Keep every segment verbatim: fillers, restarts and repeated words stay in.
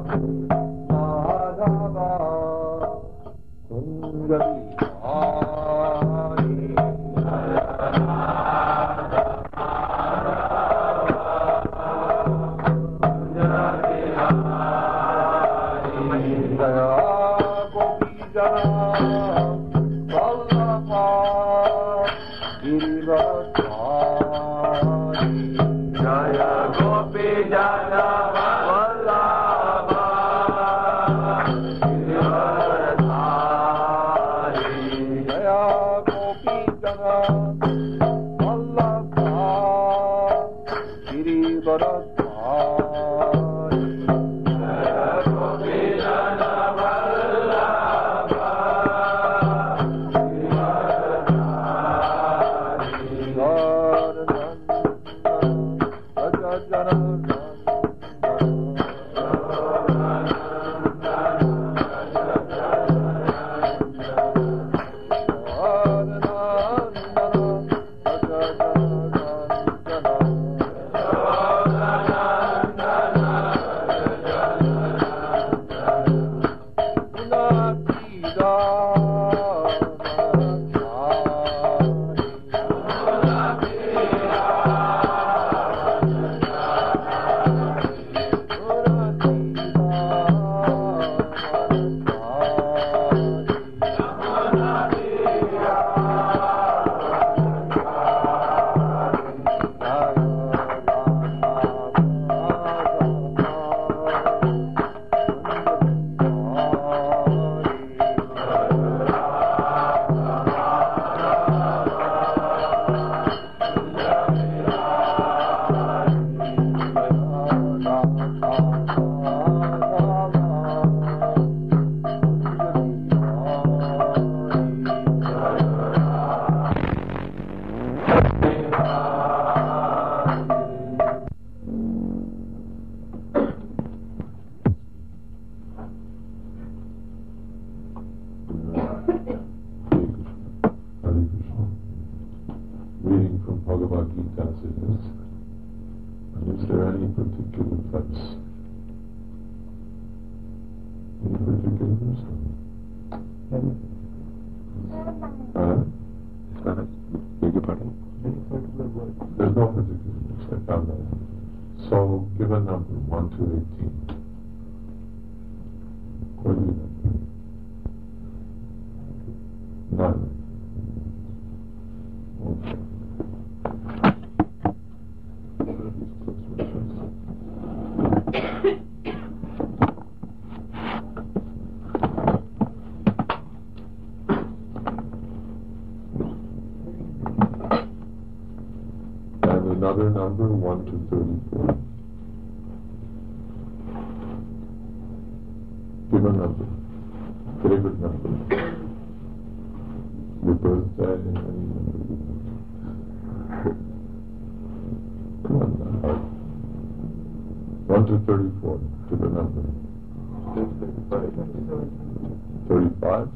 Another number, one to thirty-four. Give a number. Favorite number. Your birthday and any number. Come on now. one to thirty-four. Give a number. thirty-five?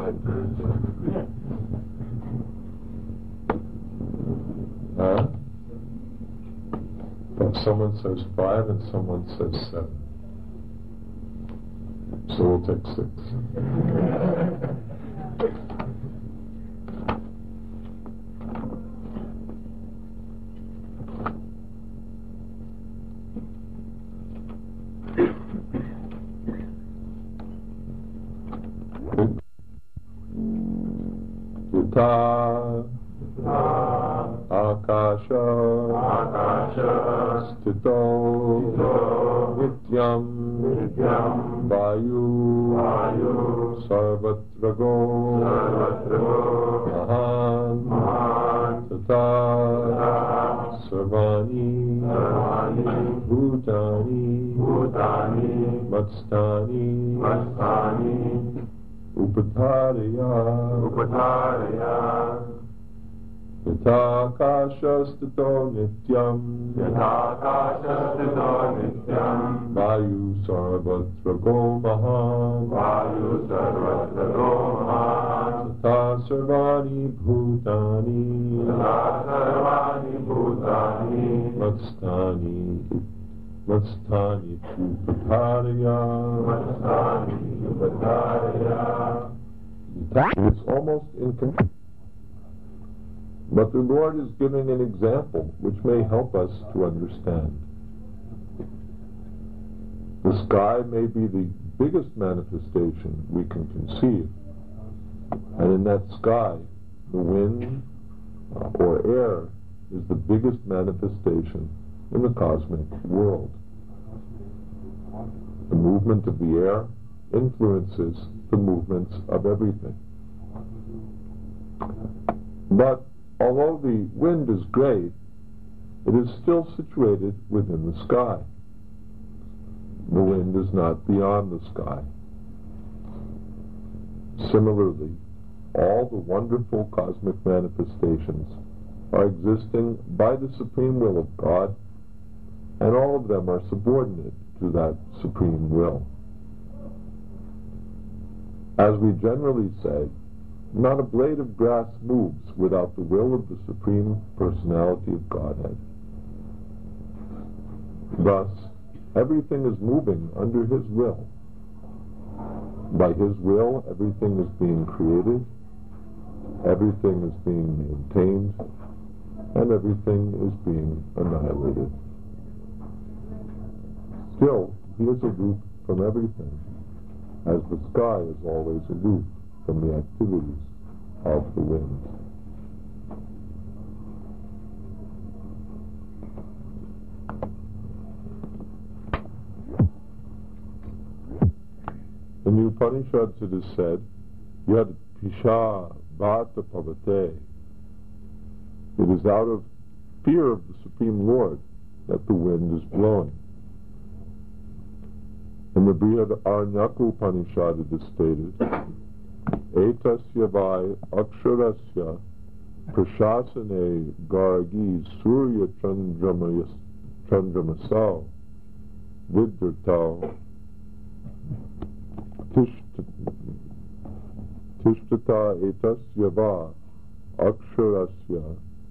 Huh? Someone says five and someone says seven. So we'll take six. Yata Akasha Akasha Stito Nityam Nityam Vayu Vayu Sarvatrago Sarvatrago Mahan Mahan Tata Sarvani Sarvani Bhutani Bhutani Matstani Matstani Upadharaya Upadharaya Yatha Akasha Stito Nityam Yatha Akasha Stito Nityam Vayu Sarvatrago Mahan Vayu Sarvatrago Mahan Tata Sarvani Bhutani Tata Sarvani Bhutani Matstani Mastani Upatarya. Mastani Upatarya. It's almost incomplete. But the Lord is giving an example which may help us to understand. The sky may be the biggest manifestation we can conceive. And in that sky, the wind uh, or air is the biggest manifestation in the cosmic world. The movement of the air influences the movements of everything. But although the wind is great, it is still situated within the sky. The wind is not beyond the sky. Similarly, all the wonderful cosmic manifestations are existing by the supreme will of God, and all of them are subordinate to that supreme will. As we generally say, not a blade of grass moves without the will of the Supreme Personality of Godhead. Thus, everything is moving under His will. By His will, everything is being created, everything is being maintained, and everything is being annihilated. Still, He is aloof from everything, as the sky is always aloof from the activities of the wind. In the Upanishads it is said, Yad Pisha Bhata Pavate. It is out of fear of the Supreme Lord that the wind is blowing. In the Brihadaranyaka Upanishad it is stated, Etasya vai aksharasya prashasane gargi surya chandramasao vidyartao tishtata etasya va aksharasya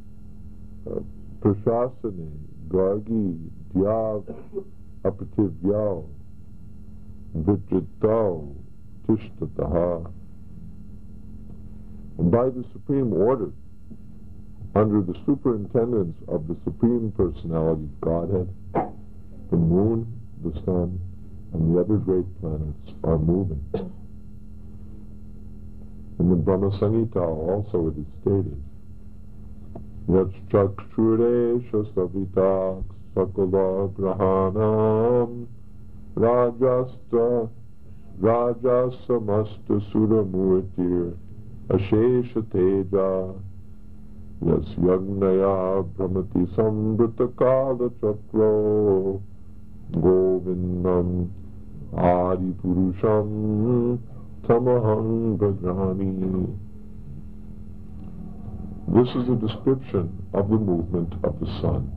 prashasane gargi dyav apativyao vidyartao tishtataha. And by the supreme order, under the superintendence of the Supreme Personality of Godhead, the moon, the sun, and the other great planets are moving. In the Brahma Samhita also it is stated, Yachchakshuresha savita sakala grahanam rajasta rajasamasta suramurtir Ashesha Teja Yas Yagnaya Brahmati Sambrita Kala Chakro Govindam Adi Purusham Tamaham Bhadrami. This is a description of the movement of the sun.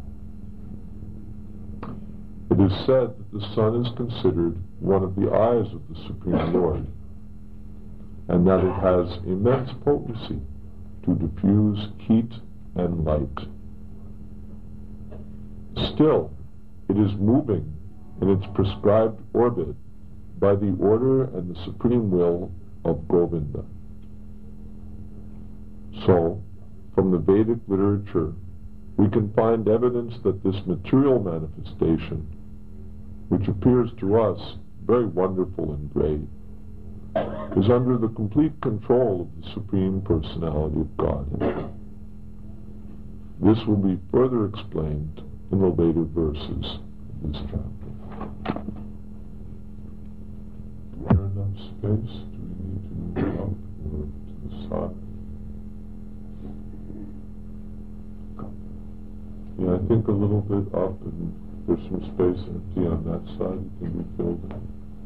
It is said that the sun is considered one of the eyes of the Supreme Lord, and that it has immense potency to diffuse heat and light. Still, it is moving in its prescribed orbit by the order and the supreme will of Govinda. So, from the Vedic literature, we can find evidence that this material manifestation, which appears to us very wonderful and great, is under the complete control of the Supreme Personality of Godhead. This will be further explained in the later verses of this chapter. Is there enough space? Do we need to move up or to the side? Yeah, I think a little bit up, and there's some space empty on that side that can be filled in.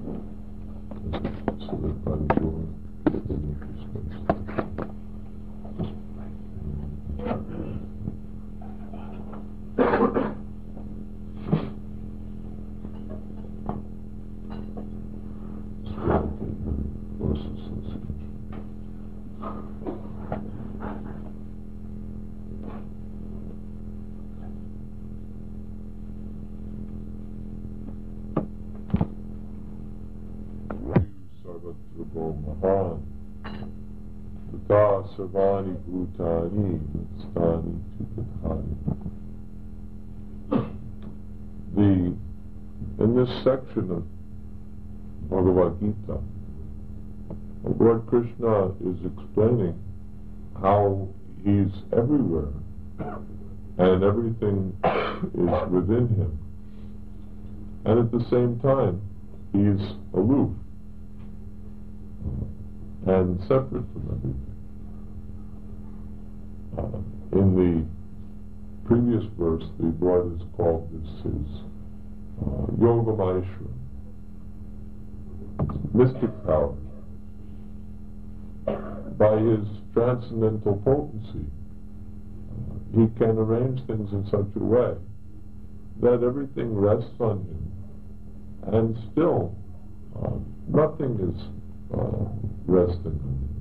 So that by the door, there's empty space. Sarvatrago Mahan Tata Sarvani Bhutani Stani Chikathani. The in this section of Bhagavad Gita, Lord Krishna is explaining how he's everywhere and everything is within him, and at the same time he's aloof and separate from everything. Uh, in the previous verse, the Lord has called this his uh, Yoga Maheshwara, mystic power. By his transcendental potency, uh, he can arrange things in such a way that everything rests on him, and still uh, nothing is uh, resting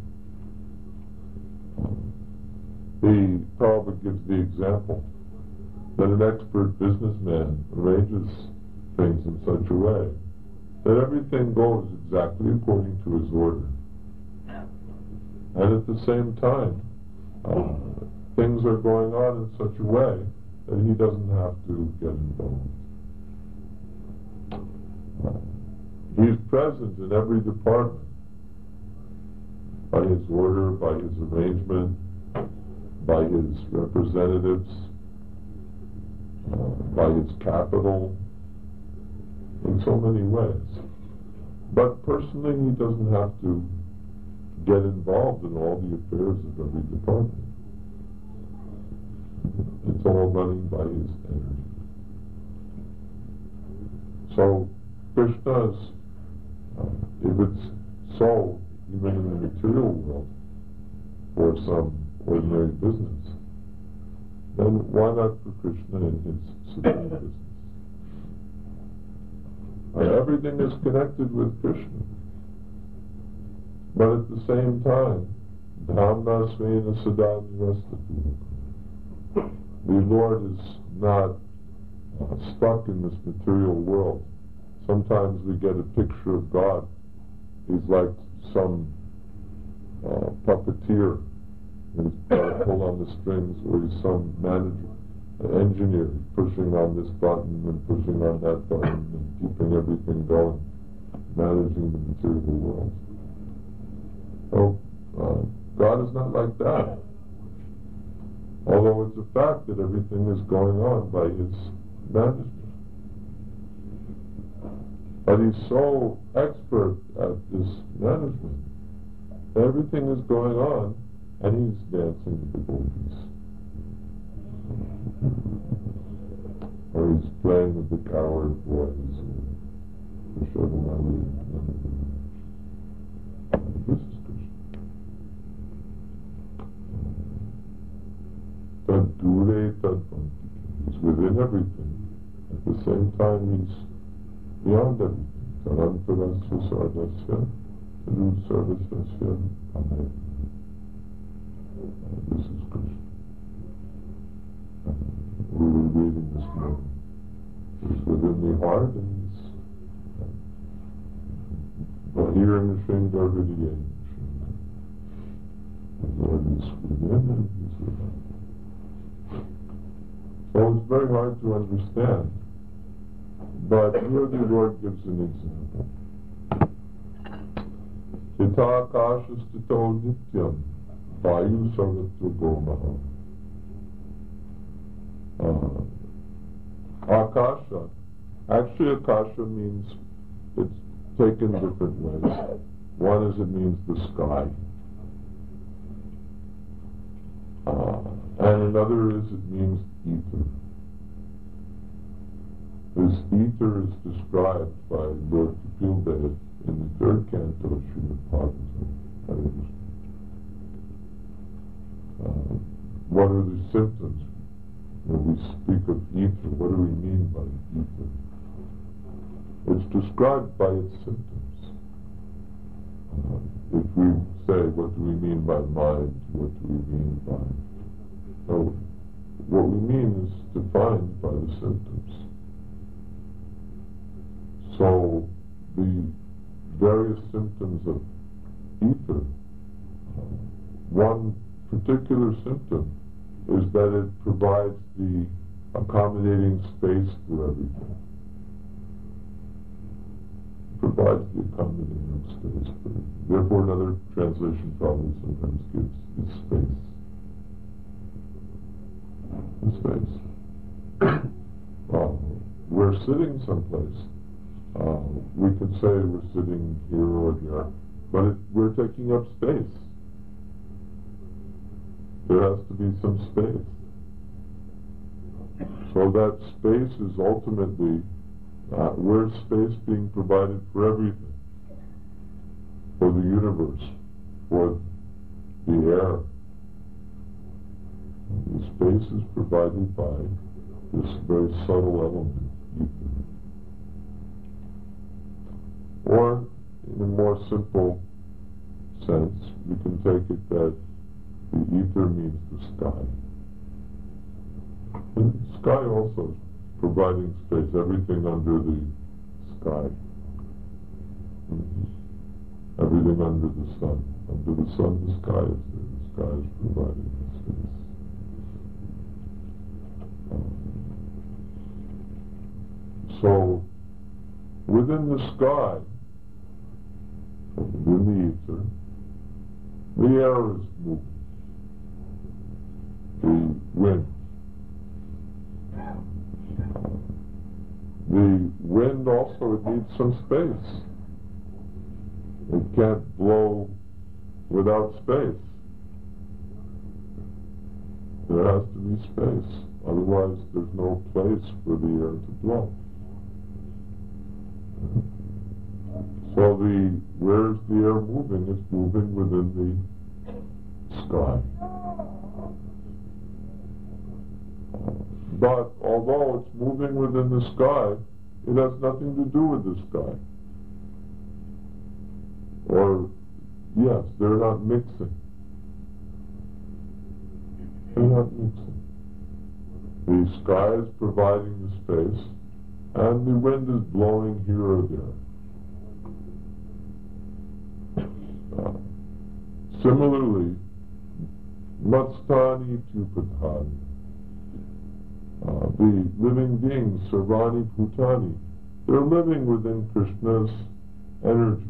on him. Uh, the Prabhupada gives the example that an expert businessman arranges things in such a way that everything goes exactly according to his order. And at the same time, uh, things are going on in such a way that he doesn't have to get involved. Uh, he's present in every department by his order, by his arrangement, by his representatives, uh, by his capital, in so many ways. But personally, he doesn't have to get involved in all the affairs of every department. It's all running by his energy. So Krishna's, uh, if it's so, even in the material world, for some ordinary business, then why not for Krishna in his supreme business? And everything is connected with Krishna. But at the same time, Dhamma Svena Sada Nirastatu. The Lord is not uh, stuck in this material world. Sometimes we get a picture of God. He's like some uh, puppeteer. He's got to pull on the strings, or he's some manager, an engineer, pushing on this button and pushing on that button and keeping everything going, managing the material world. So, uh, God is not like that. Although it's a fact that everything is going on by his management. But he's so expert at this management, everything is going on, and he's dancing with the devotees. Or he's playing with the cowherd boys, or the Shodamali. This is Tad Dure Tad Bhanti. He's within everything. At the same time, he's beyond everything. Tarantarasya Sardasya Tadu Sarvasya Anaya. This is Krishna. Uh, we were reading this morning. He's within the heart, and he's uh, here in the Shringarvidya. The Lord is within, and he's within. So it's very hard to understand, but here the Lord gives an example. Yata akasha stito nityam vayu sarvatrago maha. Akasha, actually akasha means, it's taken different ways. One is it means the sky. Uh, and another is it means ether. This ether is described by Lord Kapil Dev in the third canto of Srimad Bhagavatam. Uh, what are the symptoms when we speak of ether? What do we mean by ether? It's described by its symptoms. Uh, if we say, what do we mean by mind? What do we mean by... So, what we mean is defined by the symptoms. So, the various symptoms of ether. Uh, one particular symptom is that it provides the accommodating space for everything. It provides the accommodating space for everything. Therefore, another translation probably sometimes gives is space. The space. uh, we're sitting someplace. Uh, we could say we're sitting here or there, but it, we're taking up space. There has to be some space. So that space is ultimately, uh, where's space being provided for everything? For the universe, for the air. The space is provided by this very subtle element, ether. Or, in a more simple sense, we can take it that the ether means the sky. And the sky also is providing space, everything under the sky. Mm-hmm. Everything under the sun. Under the sun, the sky is there. The sky is providing the space. Um, so, within the sky, within the ether, the air is moving. The wind. Uh, the wind also needs some space. It can't blow without space. There has to be space. Otherwise, there's no place for the air to blow. So the where's the air moving? It's moving within the sky. But although it's moving within the sky, it has nothing to do with the sky. Or, yes, they're not mixing. They're not mixing. The sky is providing the space, and the wind is blowing here or there. Uh, similarly, Matstani Tupatani. Uh, the living beings, Sarvani Bhutani, they're living within Krishna's energy.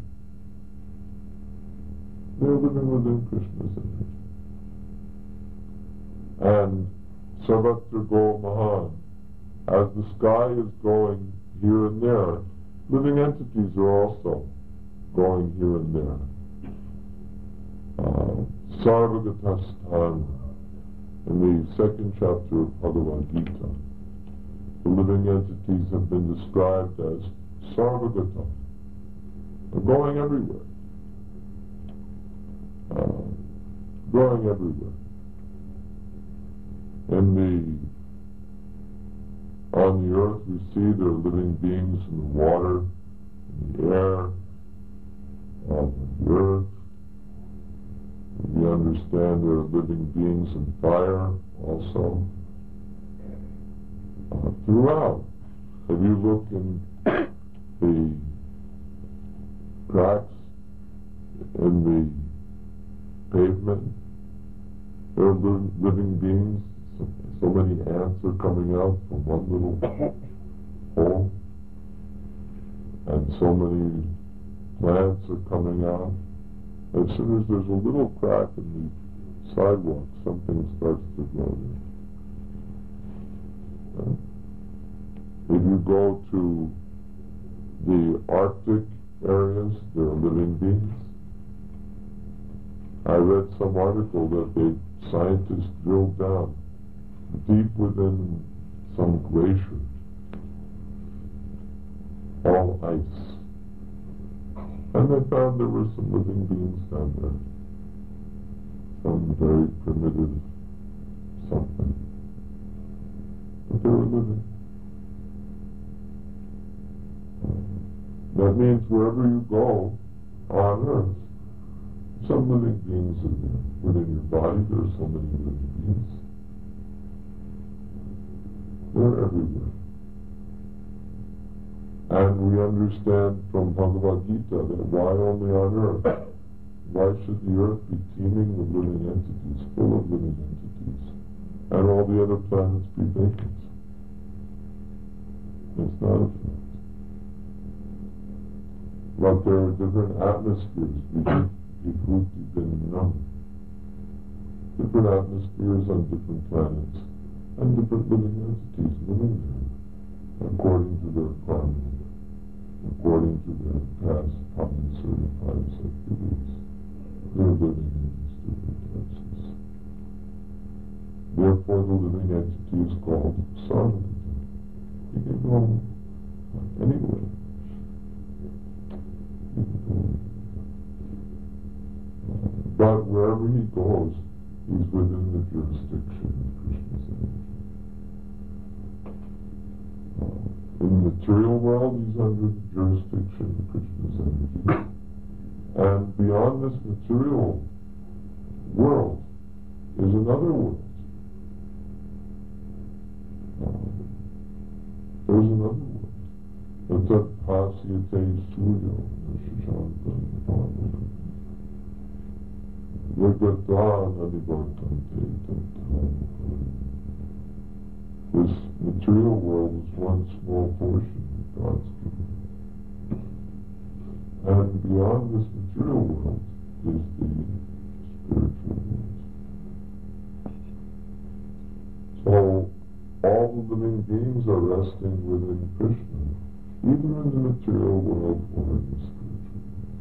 They're living within Krishna's energy. And Sarvatra Go Mahan, as the sky is going here and there, living entities are also going here and there. Uh, Sarvagatasthana, in the second chapter of Bhagavad Gita, the living entities have been described as Sarvagata. They're going everywhere. Uh, going everywhere. In the, on the earth we see there are living beings in the water, in the air, on the earth. We understand there are living beings in fire also. Uh, throughout, if you look in the cracks in the pavement, there are li living beings. So, so many ants are coming out from one little hole, and so many plants are coming out. As soon as there's a little crack in the sidewalk, something starts to grow there. Uh, if you go to the Arctic areas, there are living beings. I read some article that the scientists drilled down deep within some glacier, all ice. And they found there were some living beings down there. Some very primitive something. But they were living. That means wherever you go on earth, some living beings are there. Within your body, there are so many living beings. They're everywhere. And we understand from Bhagavad Gita that why only on earth? Why should the earth be teeming with living entities, full of living entities, and all the other planets be vacant? It's not a fact. But there are different atmospheres, vibhuti bindam, different atmospheres on different planets, and different living entities living there, according to their karma, according to their past polycertified activities. They're living in these different places. Therefore, the living entity is called Sarvamita. You can go anywhere. You can go anywhere. But wherever he goes, he's within the jurisdiction of Krishna's energy. In the material world, he's under the jurisdiction of Krishna's energy. And beyond this material world is another world. Uh, there's another world. Tat pasyate suryo nishashantam pavana vigatan anivartante tattvam. This material world is one small portion of God's kingdom. And beyond this material world is the spiritual world. So, all the living beings are resting within Krishna, either in the material world or in the spiritual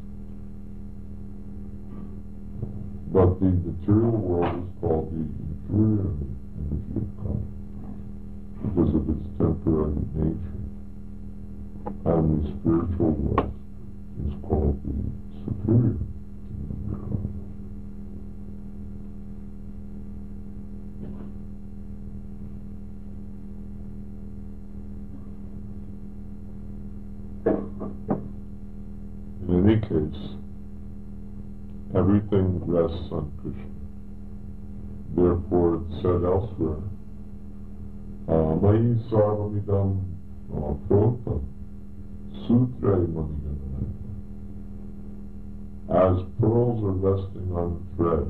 world. But the material world is called the inferior energy of God, because of its temporary nature. And the spiritual world is called the superior energy of God. In any case, everything rests on Krishna. Therefore, it's said elsewhere, Mayi sarvamidam protam sutre maniganaya. As pearls are resting on a thread,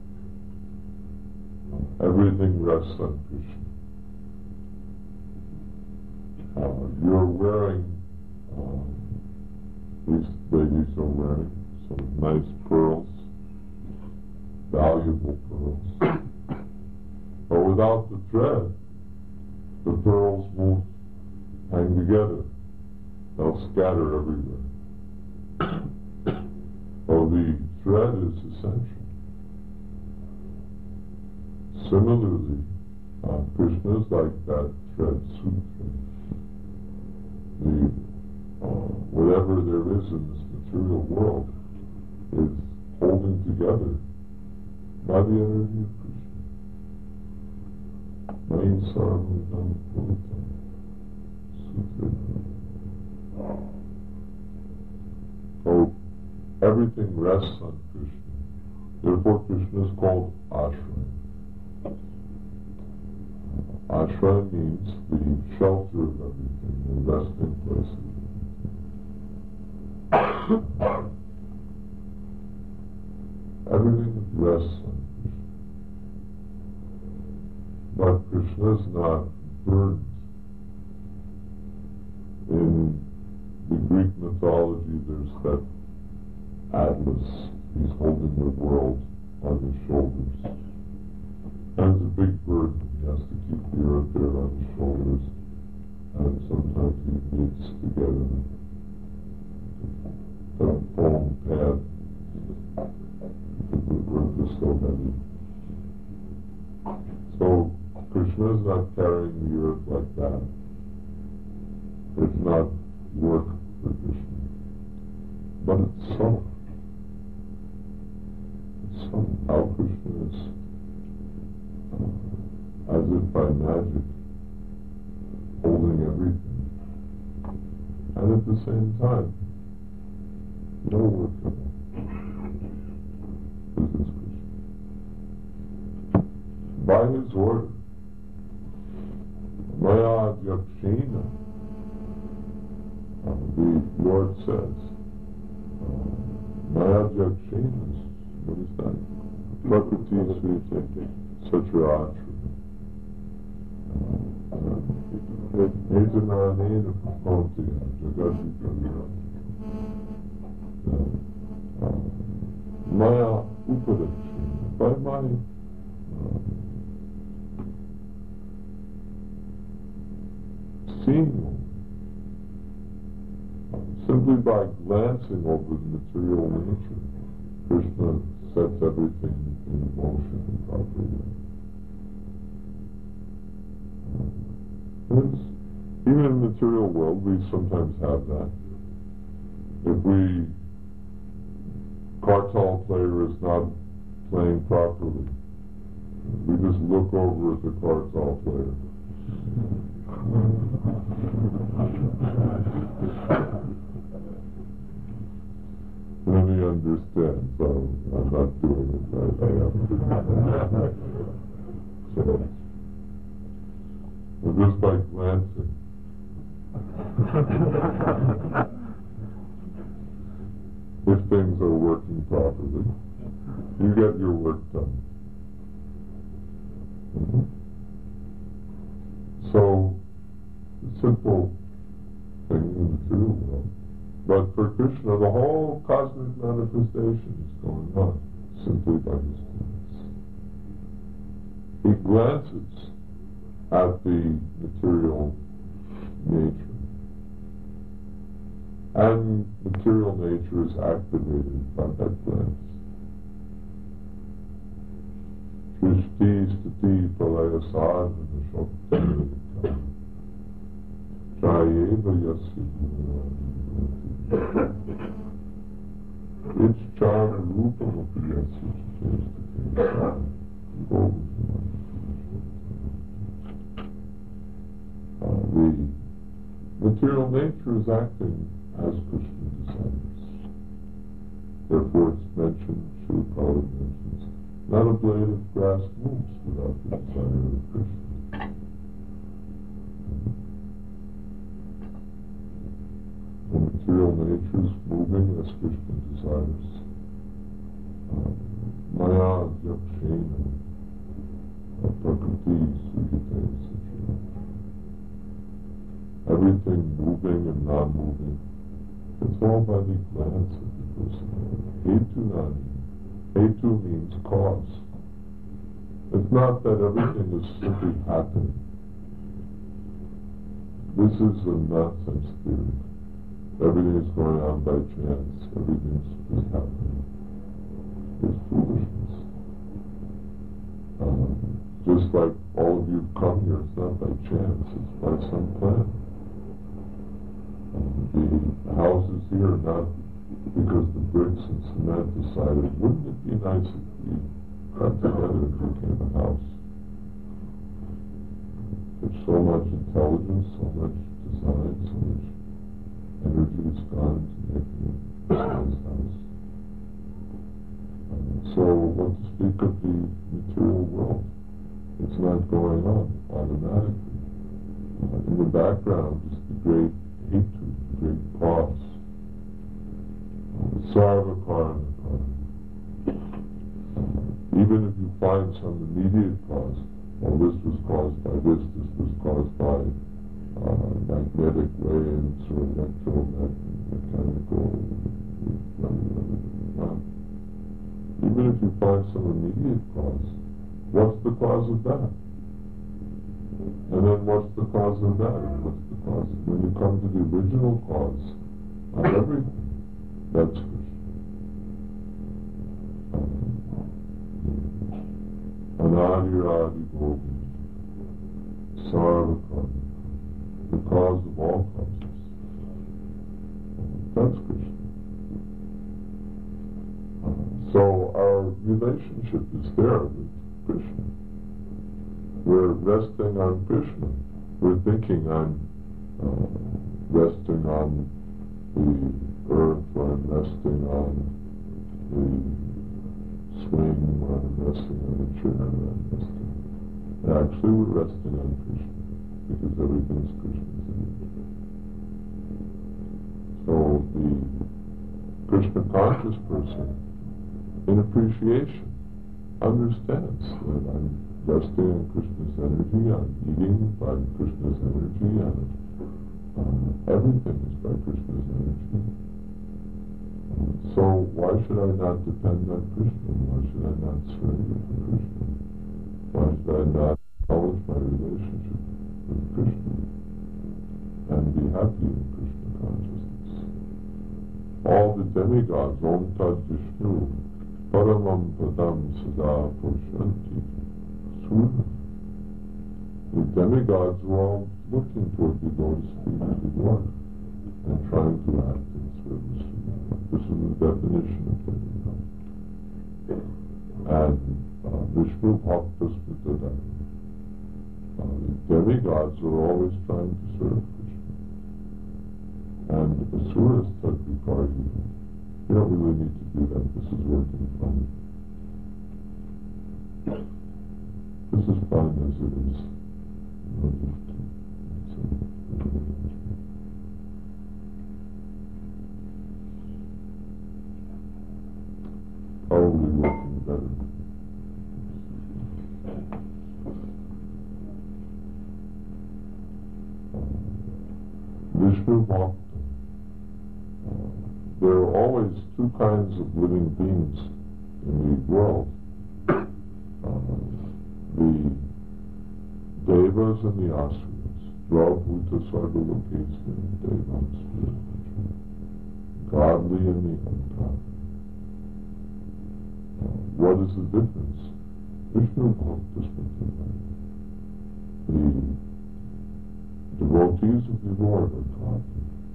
everything rests on Krishna. Uh, you're wearing, um, at least ladies are wearing, some nice pearls, valuable pearls. But without the thread, the pearls won't hang together. They'll scatter everywhere. So the thread is essential. Similarly, uh, Krishna is like that thread sutra. The uh, whatever there is in this material world is holding together by the energy of Krishna. Main sarvamidam protam sutre. So everything rests on Krishna. Therefore, Krishna is called Ashraya. Ashraya means the shelter of everything, the resting place of everything. Everything rests on Krishna. But Krishna is not burdened. In the Greek mythology, there's that Atlas. He's holding the world on his shoulders. And it's a big burden. He has to keep the earth there on his shoulders. And sometimes he meets together a foam pad. The earth is so heavy. So Krishna is not carrying the earth like that. It's not work for Krishna. But it's subtle. It's subtle. How Krishna is, uh, as if by magic, holding everything. And at the same time, no work at all. This is Krishna. By his order, Maya Yakshina, the Lord says, Maya Jakshina, what is that? Prakriti Sriti Satratra. Ejananena Papantiya Jagati Pranira. Maya Upadakshina. By my uh, seeing, simply by glancing over the material nature, Krishna sets everything in motion properly. It's, even in the material world, we sometimes have that. If we, kartal player is not playing properly, we just look over at the kartal player. Then he understands, so I'm not doing it right. I have to. So, well, just by glancing. If things are working properly, you get your work done. Mm-hmm. So, simple thing in the material world. But for Krishna, the whole cosmic manifestation is going on simply by his glance. He glances at the material nature, and material nature is activated by that glance. Shrishti Sthiti Pralaya Sadhana Shakti Jayeva Yasya It's Chara Rupa Yasya The material nature is acting as Krishna desires. Therefore it's mentioned, Srila Prabhupada mentions, not a blade of grass moves without the desire of Krishna. The material nature is moving as Krishna desires. Maya Jakshena, Prakriti Sugite, et cetera. Everything moving and non-moving, it's all by the glance of the person. Hetu nani. Hetu means cause. It's not that everything is simply happening. This is a nonsense theory. Everything is going on by chance. Everything is happening. It's foolishness. Um, just like all of you have come here, it's not by chance. It's by some plan. The houses here are not because the bricks and cement decided, wouldn't it be nice if we got together and became a house? There's so much intelligence, so much design, so much energy has gone into making a nice house. Um, so, what to speak of the material world? It's not going on automatically. Uh, in the background is the great hatred, the great cause. Sarva karma karma. Even if you find some immediate cause, well, this was caused by this, this was caused by uh, magnetic waves or electromechanical. Even if you find some immediate cause, what's the cause of that? And then what's the cause of that? And what's the cause of, when you come to the original cause of everything, that's Krishna. Anadi-radi Govind, Sarva Karma, the cause of all causes. That's Krishna. So our relationship is there with Krishna. We're resting on Krishna. We're thinking I'm uh, resting on the earth, or I'm resting on the swing, or I'm resting on the chair, or I'm resting. Actually, we're resting on Krishna, because everything is Krishna's image. the Krishna conscious person, in appreciation, understands that I'm resting in Krishna's energy, I'm eating by Krishna's energy, and um, everything is by Krishna's energy. Um, so why should I not depend on Krishna? Why should I not surrender to Krishna? Why should I not acknowledge my relationship with Krishna and be happy in Krishna consciousness? All the demigods, Om Tad Vishnu, Paramam Padam Sada Poshanti, Surya. The demigods were all looking toward the lotus feet of the Lord and trying to act in service to the Lord. This is the definition of demigod. And uh, Vishnu Bhakta Smita uh, the demigods are always trying to serve Krishna. And the Asuras Tad Viparhi, you don't really need to do that. This is working fine. This is fine as it is. No need to. So, probably working better. Uh, Vishnu Bhakta. There are always two kinds of living beings in the world. Uh, the Devas and the Asuras. Dravbhuta Sargalokesmin Devas. Godly and the ungodly. Uh, what is the difference? Vishnu Bhakta Smita. The devotees of the Lord are godly.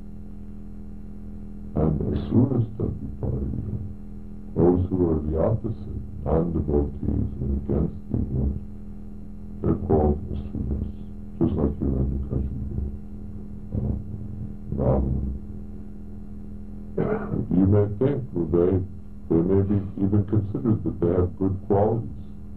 And Asuras Tad Viparhi, those who are the opposite, non-devotees and against the Lord, they're called Asuras, just like Hiranyakashipu, uh, Ravana. You may think, well, they, they may be even considered that they have good qualities.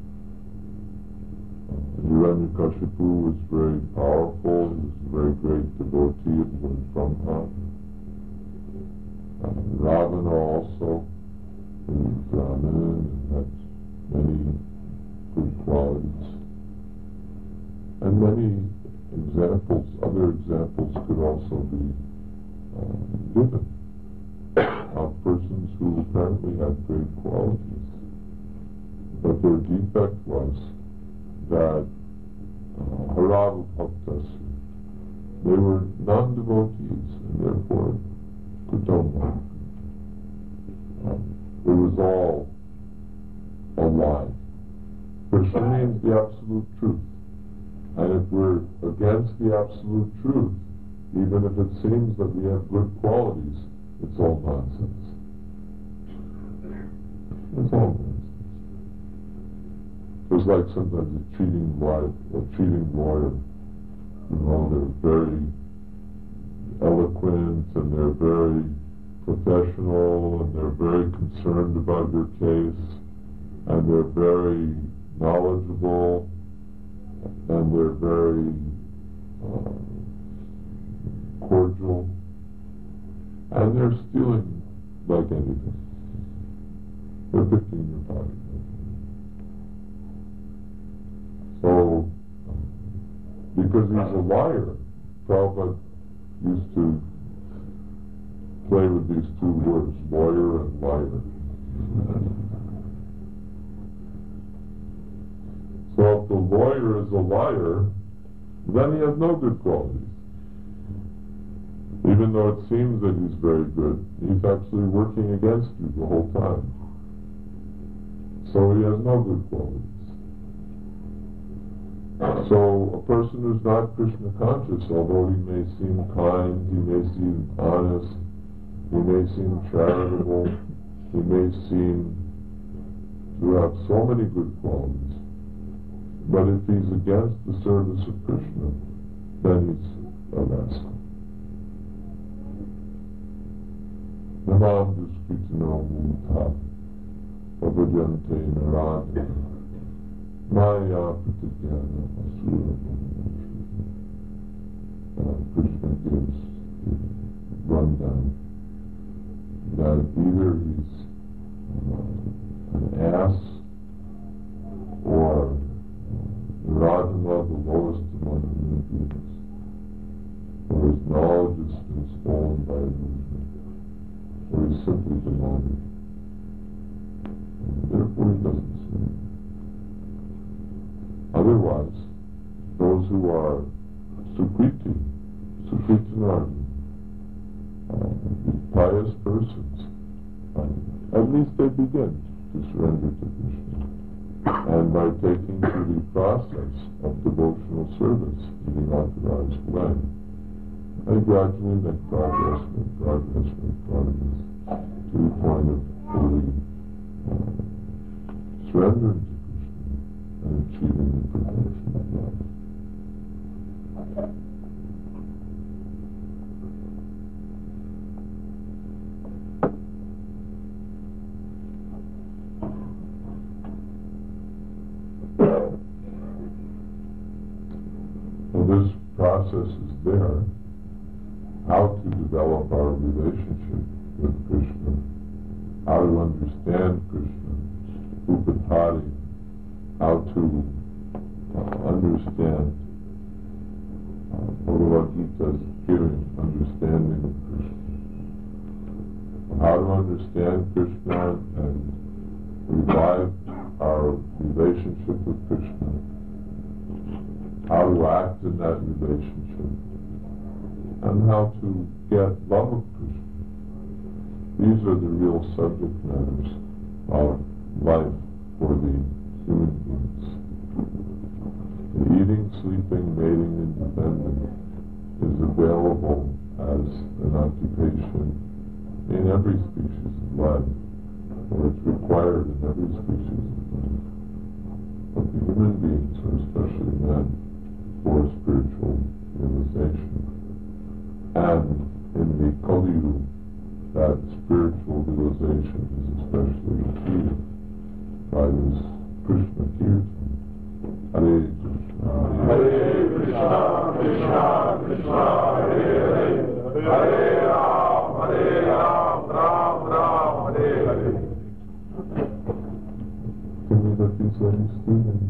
Uh, Hiranyakashipu was very powerful, he was a very great devotee of Lord Brahma. Uh, Ravana also, he was Brahmin and had many good qualities. And many examples, other examples could also be uh, given of persons who apparently had great qualities. But their defect was that uh, Harava Bhaktas, they were non-devotees and therefore Kutamba. Um, it was all a lie. Krishna means the absolute truth. And if we're against the absolute truth, even if it seems that we have good qualities, it's all nonsense. It's all nonsense. It's like sometimes a cheating wife or cheating lawyer. You know, they're very eloquent and they're very professional and they're very concerned about your case and they're very knowledgeable and they're very uh, cordial and they're stealing like anything. They're picking your body. So, because he's a liar, Prabhupada used to play with these two words, lawyer and liar. So if the lawyer is a liar, then he has no good qualities. Even though it seems that he's very good, he's actually working against you the whole time. So he has no good qualities. So a person who's not Krishna conscious, although he may seem kind, he may seem honest, he may seem charitable, he may seem to have so many good qualities, but if he's against the service of Krishna, then he's a rascal. Namam Duskritano Mutha Pabhajante Narada Maya Pratigyana Asura. Uh, Krishna gives the rundown that either he's uh, an ass or Radhama, the lowest among human beings, or his knowledge has been stolen by illusion, or he's simply demonic. And therefore he doesn't sin. Otherwise, those who are Sukriti, Sukritinardi, uh, these pious persons, uh, at least they begin to surrender to Krishna. And by taking to the process of devotional service in the authorized way, they gradually make progress, make progress, make progress, to the point of fully uh, surrendering to Krishna and achieving the perfection of life. This process is there, how to develop our relationship with Krishna, how to understand Krishna, Upadhari, how to uh, understand uh, Bhagavad Gita's hearing, understanding of Krishna, how to understand Krishna and revive our relationship with Krishna, how to act in that relationship, and how to get love of Krishna. These are the real subject matters of life for the human beings. The eating, sleeping, mating, and defending is available as an occupation in every species of life, or it's required in every species of life. But the human beings, or especially men, for spiritual realization. And in the Kali Yuga, that spiritual realization is especially achieved by this Krishna Kirtan. Hare Krishna, Hare Krishna, Krishna Krishna, Hare Hare, Hare Ram, Hare Ram, Ram Ram, Hare Hare. Can we let these ladies through?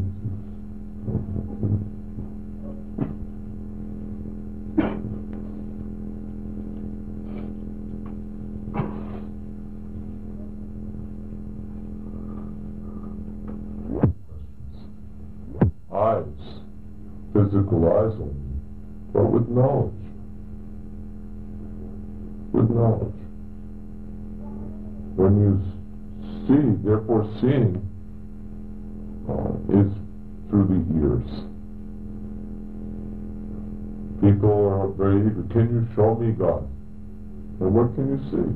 Eyes, physical eyes only, but with knowledge. With knowledge. When you see, therefore seeing uh, is through the ears. People are very eager. Can you show me God? And what can you see?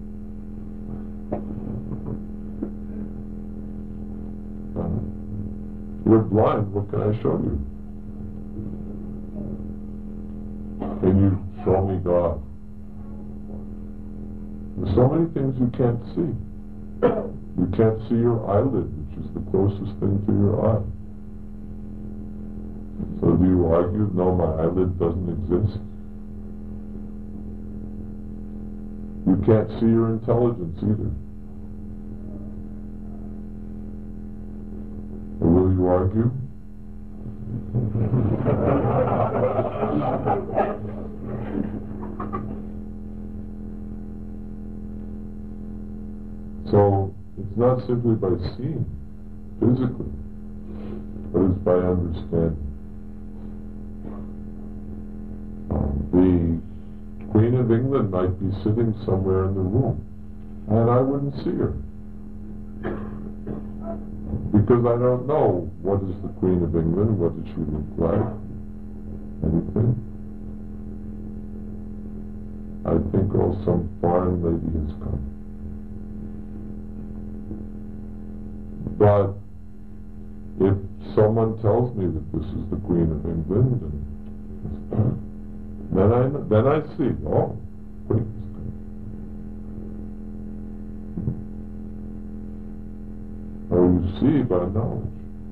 Uh, You're blind, what can I show you? Can you show me God? There's so many things you can't see. You can't see your eyelid, which is the closest thing to your eye. So do you argue, no, my eyelid doesn't exist? You can't see your intelligence either. Or will you argue? So it's not simply by seeing physically, but it's by understanding. Um, the Queen of England might be sitting somewhere in the room, and I wouldn't see her. Because I don't know what is the Queen of England, what does she look like, anything. I think, oh, some foreign lady has come. But if someone tells me that this is the Queen of England, and then I then I see, oh, Queen is coming. Or you see by knowledge.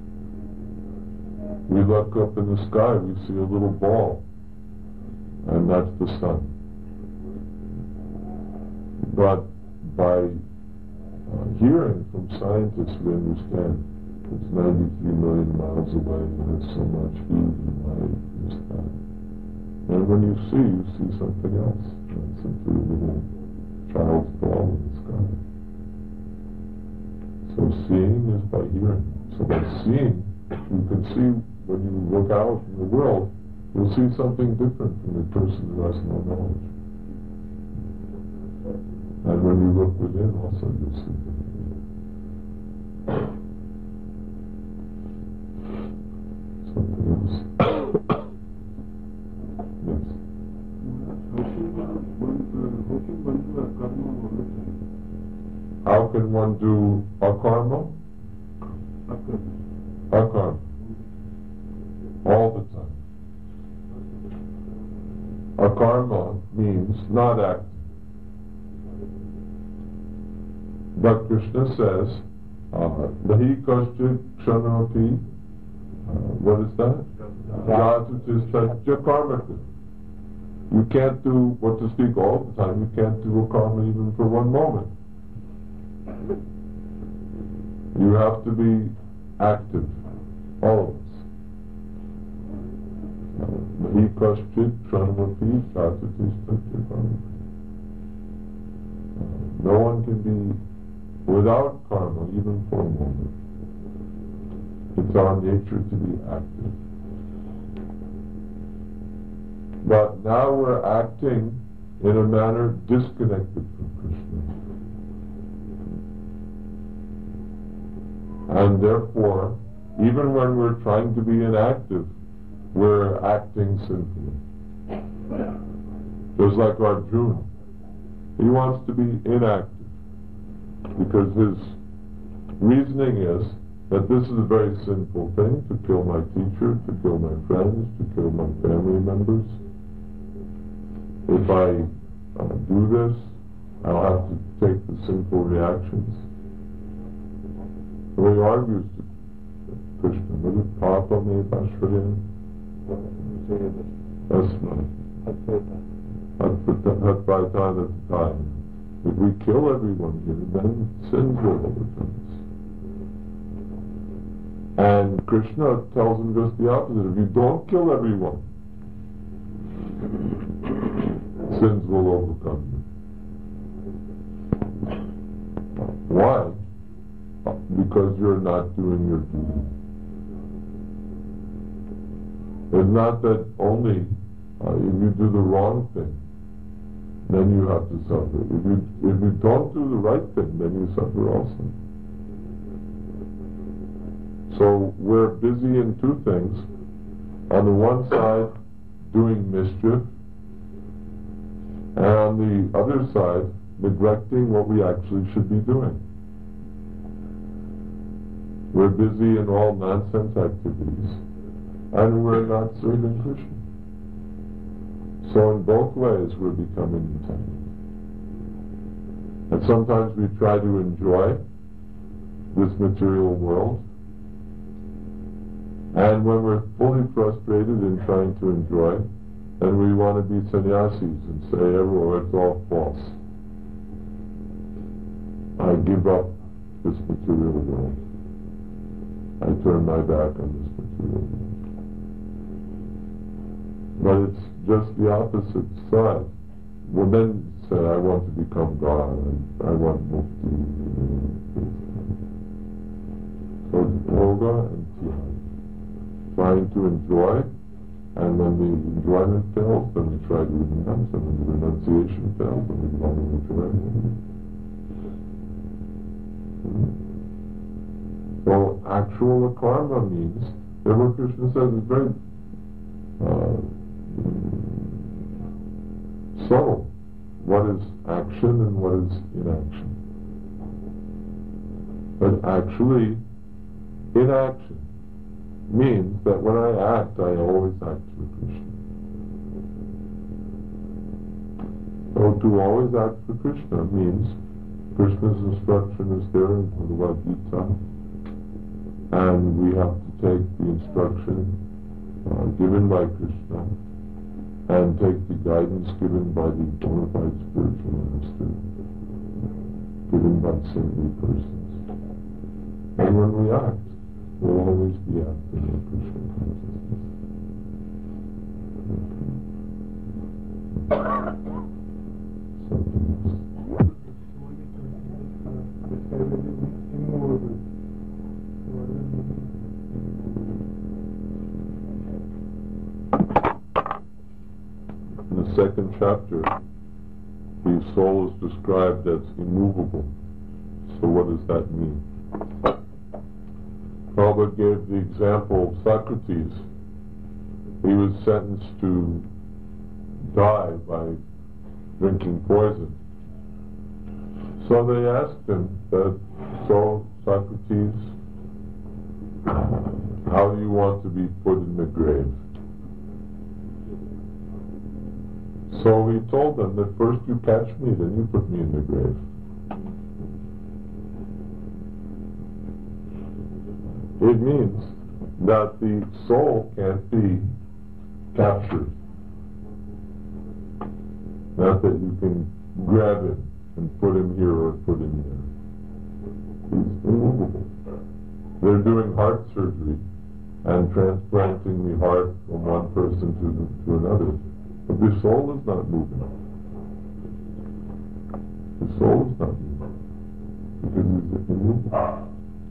We look up in the sky, we see a little ball, and that's the sun. But by uh, hearing from scientists we understand it's ninety-three million miles away and there's so much heat and light and this, that. And when you see, you see something else. It's simply a little child's ball in the sky. So seeing is by hearing. So by seeing, you can see when you look out in the world, you'll see something different from the person who has no knowledge. And when you look within, also you'll see different. Something else. Yes. How can one do akarma? Akarma. All the time. Akarma means not acting. But Krishna says, Nahi kaschit kshanati, what is that? Jatatistajya karmaka. You can't do what to speak all the time. You can't do a karma even for one moment. You have to be active, all of us. Nahi kaschit kshanati jatatistajya karmaka. No one can be without karma, even for a moment. It's our nature to be active. But now we're acting in a manner disconnected from Krishna. And therefore, even when we're trying to be inactive, we're acting sinfully. Just like Arjuna. He wants to be inactive because his reasoning is that this is a very sinful thing, to kill my teacher, to kill my friends, to kill my family members. If I uh, do this, I'll have to take the sinful reactions. So he argues to Krishna, what is Papa me Pashraya? That's right. Time. If we kill everyone here, then sins will overcome us. And Krishna tells him just the opposite. If you don't kill everyone, sins will overcome you. Why? Because you're not doing your duty. It's not that only uh, if you do the wrong thing, then you have to suffer. If you if you don't do the right thing, then you suffer also. So we're busy in two things. On the one side, doing mischief, and on the other side, neglecting what we actually should be doing. We're busy in all nonsense activities, and we're not serving Krishna. So in both ways we're becoming entangled. And sometimes we try to enjoy this material world, and when we're fully frustrated in trying to enjoy, then we want to be sannyasis and say, oh, it's all false. I give up this material world. I turn my back on this material world. But it's just the opposite side. Well, then say, I want to become God, I, I want mukti. So it's yoga and tyaga. Trying to enjoy, and when the enjoyment fails, then we try to renounce, and when the renunciation fails, then we want to enjoy it. So actual karma means that what Krishna says is very uh, subtle. What is action and what is inaction? But actually, inaction means that when I act, I always act for Krishna. So to always act for Krishna means Krishna's instruction is there in Bhagavad Gita, and we have to take the instruction uh, given by Krishna and take the guidance given by the bona fide spiritual master. unsaintly persons. And when we act, we'll always be acting in Krishna consciousness. Something else. In the second chapter, the soul is described as immovable. So what does that mean? Prabhupada gave the example of Socrates. He was sentenced to die by drinking poison. So they asked him that, so Socrates, how do you want to be put in the grave? So he told them that first you catch me, then you put me in the grave. It means that the soul can't be captured. Not that you can grab him and put him here or put him there. He's immovable. They're doing heart surgery and transplanting the heart from one person to, the, to another. But the soul is not moving. The soul is not moving. Because it's immovable.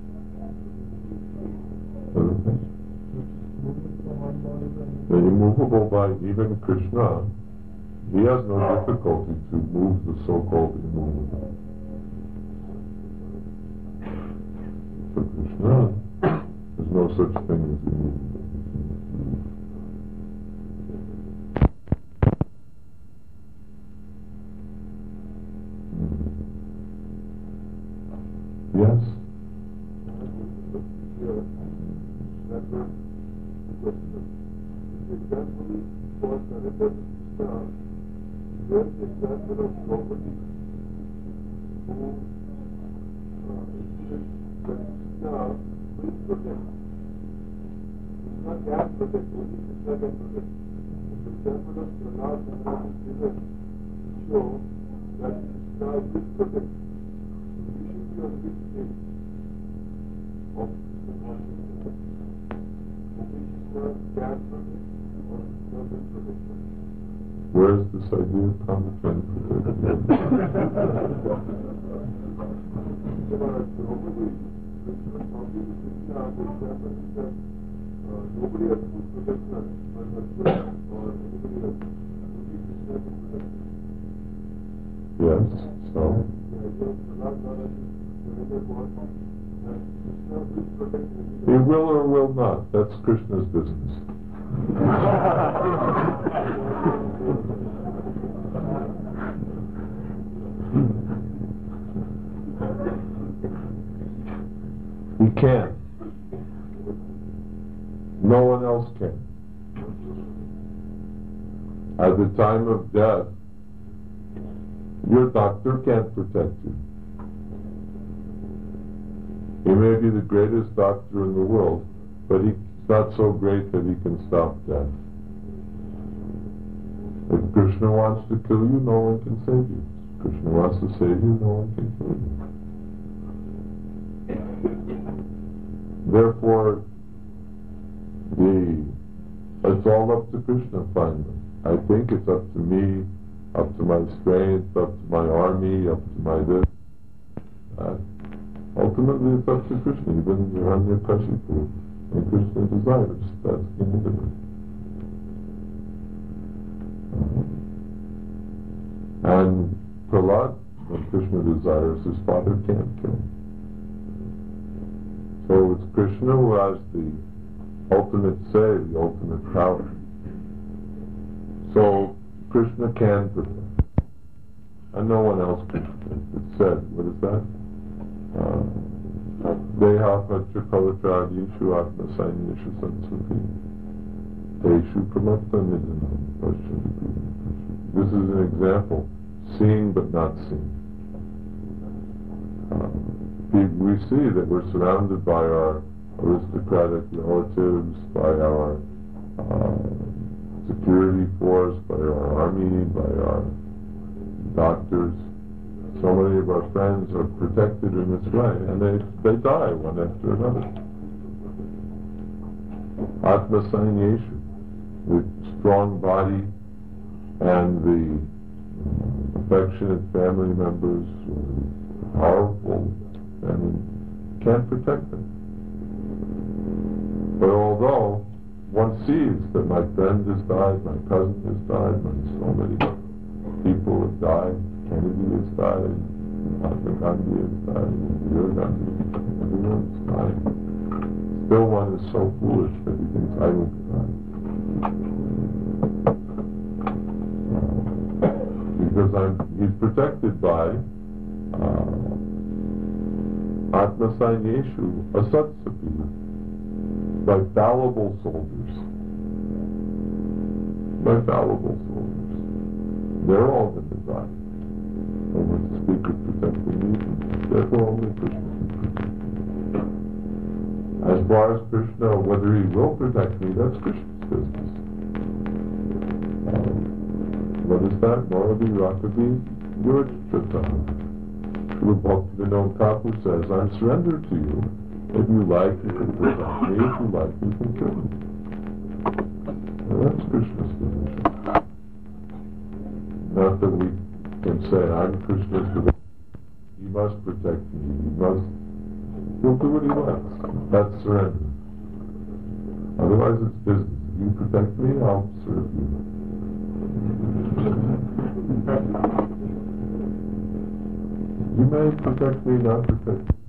The immovable by even Krishna, he has no difficulty to move the so-called immovable. For Krishna, there's no such thing as immovable. Yes? There's the example of Draupadi, who is Krishna will protect. Krishna can protect, only Krishna can protect. The example of Prahlad Maharaj is given to show that Krishna will protect. So we should be on this state of Krishna consciousness. Only Krishna can protect, or Krishna will protect. Where's this idea of common sense? Nobody has to protect her, her husband or anybody else. Only Krishna can protect her. Yes, so? The idea of Prahlad Maharaj is whenever God that Krishna will protect everything. He will or will not. That's Krishna's business. He can. No one else can. At the time of death, your doctor can't protect you. He may be the greatest doctor in the world, but he's not so great that he can stop death. If Krishna wants to kill you, no one can save you. If Krishna wants to save you, no one can kill you. Therefore, the it's all up to Krishna finally. I think it's up to me, up to my strength, up to my army, up to my this. Uh, ultimately, it's up to Krishna. Even Hiranyakashipu, and Krishna desires. That's the end of it. And Prahlad, when Krishna desires, his father can't kill him. So it's Krishna who has the ultimate say, the ultimate power. So Krishna can protect, and no one else can protect. It's said, what is that? Deha Pachakalatra Yeshu Atma Sainyeshu Sansuti Teshu Pramapta Nidanam. This is an example. Seeing but not seen. Uh, we see that we're surrounded by our aristocratic relatives, by our uh, security force, by our army, by our doctors. so many of our friends are protected in this way, and they, they die one after another. Atma Sanyeshu, the strong body and the affectionate family members, powerful family, can't protect them. But although one sees that my friend has died, my cousin has died, my, so many people have died, Kennedy has died, Mahatma Gandhi has died, Indira Gandhi, everyone's died. Still one is so foolish that he thinks I will die. Because I'm, he's protected by uh, Atma Sanyeshu, Asatsapi, by fallible soldiers. By fallible soldiers. They're all going to die. And when to speak of protecting me, therefore only Krishna can protect me. As far as Krishna, whether he will protect me, that's Krishna's business. Um, what is that? Morally, Rakavi, Yurjata. Srila Bhaktivinoda Thakur says, I'm surrendered to you. If you like, you can protect me. If you like, you can kill me. Now that's Krishna's position. Not that we can say, I'm Krishna's position. He must protect me. He must. He'll do what he wants. That's surrender. Otherwise, it's business. If you protect me, I'll serve you. You may protect me, not protect me.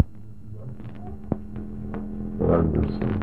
But I'm your son.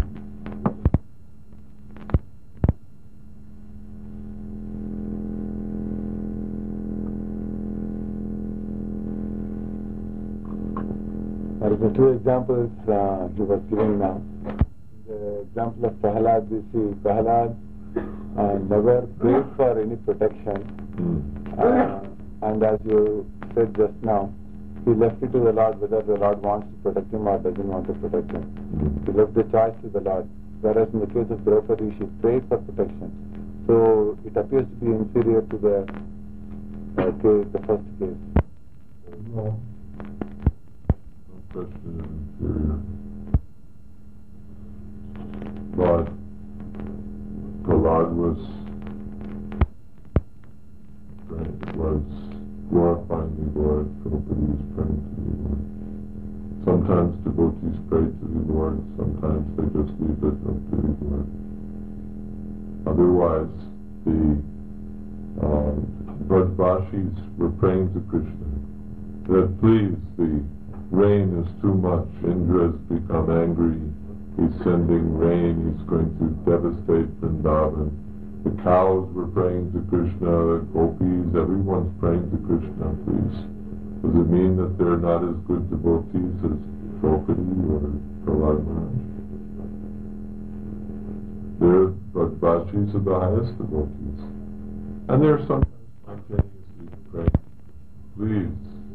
There are the two examples uh, he was giving now. The example of Prahalad, we see Prahalad uh, never prayed for any protection. Mm. Uh, and as you said just now, he left it to the Lord whether the Lord wants to protect him or doesn't want to protect him. Mm. He left the choice to the Lord. Whereas in the case of Draupadi, she prayed for protection. So it appears to be inferior to the uh, case, the first case. No. No question of inferior. But Prahlad was was glorifying the Lord. Draupadi was praying to the Lord. Sometimes devotees pray to the Lord, sometimes they just leave it up to the Lord. Otherwise, the uh, Brajvashis were praying to Krishna that please, the rain is too much. Indra has become angry. He's sending rain. He's going to devastate Vrindavan. The cows were praying to Krishna. The gopis, everyone's praying to Krishna, please. Does it mean that they're not as good devotees as Draupadi or Prahlad Maharaj? They're Brajvashis are the highest devotees. And they're sometimes spontaneously praying, please,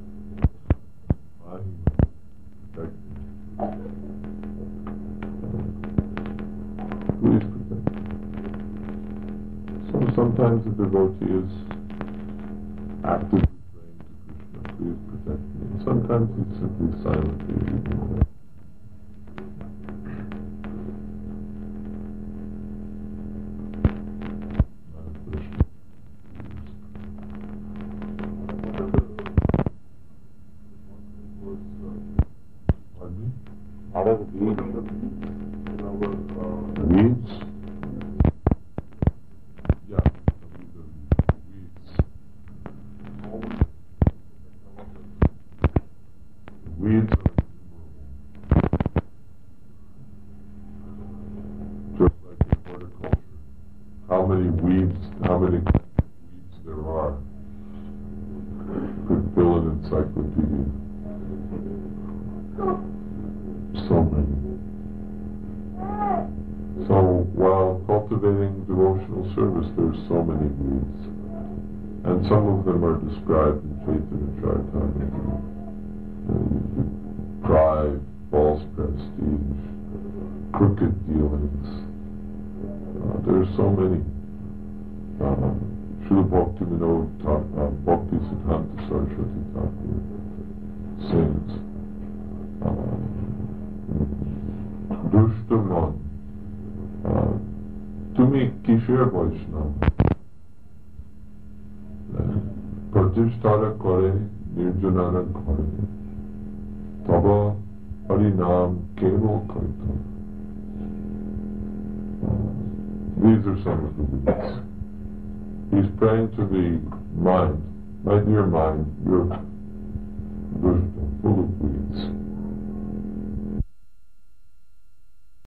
protect me. Please protect me. So sometimes the devotee is actively praying to Krishna, please protect me. And sometimes he's simply silently ignoring it. Out of the weeds. Weeds? Yeah, weeds. Weeds are innumerable. Just like in horticulture. How many weeds, how many weeds there are could fill an encyclopedia. So many. So while cultivating devotional service, there's so many weeds. And some of them are described in Chaitanya Charitamrita. Pride, false prestige, crooked dealings. Uh, there's so many. Uh, Srila Bhaktivinoda uh, Bhakti Siddhanta Saraswati Thakur Vaishnava. Pratishtara kore nirjanara kore tava harinam keval karita. These are some of the weeds. He's praying to the mind. My dear mind, you're full of weeds.